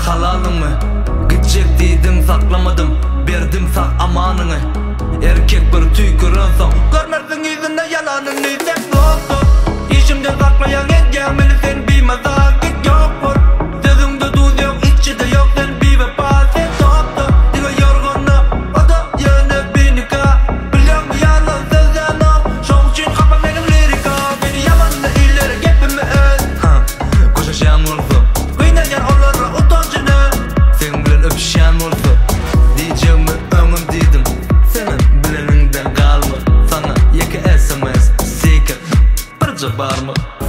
halalını. Gidecek dedim saklamadım, verdim sak amanını. Erkek bir tüykürün son, görmersin yüzünde yalanını. Sen yoksun, işimde saklayan gelmeli sen bir mazakit yoktur. Sözümde tuz yok, içinde yok sen bir vefasız toptu. Diga yorgunlu, o da yine bir nikah. Biliyorum bu yalan sözden o, şov için kapa benim lirika. Beni yalanla ileri gepimi öz. Koşaşan vurdu, kıynayan onlara utancını. Sen bilen öpüşen vurdu, diyeceğimi ömüm dedim. Senin bileninden kalma, sana yeki SMS secret bir var mı?